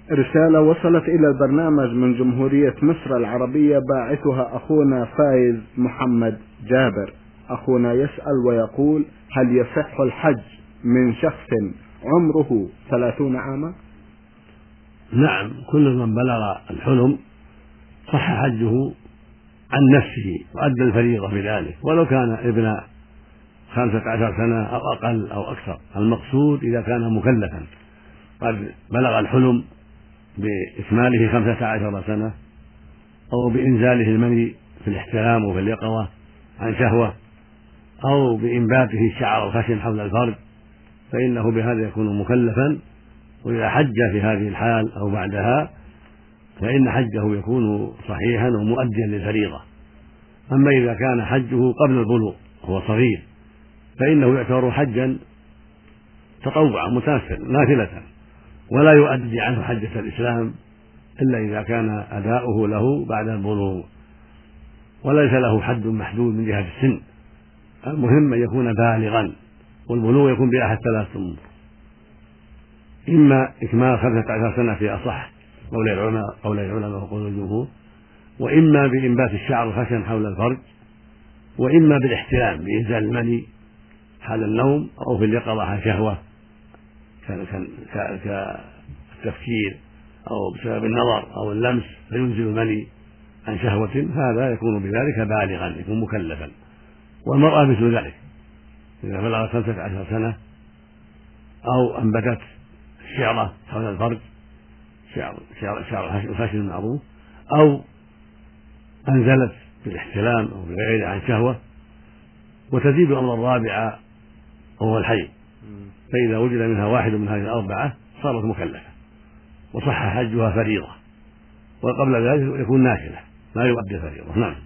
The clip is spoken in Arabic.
رسالة وصلت إلى البرنامج من جمهورية مصر العربية، باعثها أخونا فايز محمد جابر. أخونا يسأل ويقول: هل يصح الحج من شخص عمره 30 عاما؟ نعم، كل من بلغ الحلم صح حجه عن نفسه وأدى الفريضة بذلك، ولو كان ابن 15 سنة أو أقل أو أكثر. المقصود إذا كان مكلفا قد بلغ الحلم بإكماله 15 سنة، أو بإنزاله المني في الاحتلام وفي اليقظة عن شهوة، أو بإنباته الشعر الخشن حول الفرج، فإنه بهذا يكون مكلفا. وإذا حج في هذه الحال أو بعدها فإن حجه يكون صحيحا ومؤديا للفريضة. أما إذا كان حجه قبل البلوغ وهو صغير فإنه يعتبر حجا تطوعا نافلة، ولا يؤدي عنه حجة الإسلام إلا إذا كان أداؤه له بعد البلوغ، وليس له حد محدود من جهة السن. المهم أن يكون بالغا، والبلوغ يكون بأحد 3 أمور: إما إكمال 15 سنة في أصح قول العلماء وقول الجمهور، وإما بإنبات الشعر الخشن حول الفرج، وإما بالاحتلام بإنزال المني حال النوم أو في اليقظة عن شهوة كالتفكير أو بسبب النظر أو اللمس فينزل المني عن شهوة، هذا يكون بذلك بالغا، يكون مكلفا. والمرأة مثل ذلك، إذا بلغت 15 سنة أو أنبتت الشعرة حول الفرج، شعر الخشن المعروف، أو أنزلت بالاحتلام أو بغيره عن شهوة، وتزيد الأمر الرابع وهو الحي، فإذا وجد منها واحد من هذه الأربعة صارت مكلفة وصح حجها فريضة، وقبل ذلك يكون نافلة لا يؤدي فريضة. نعم.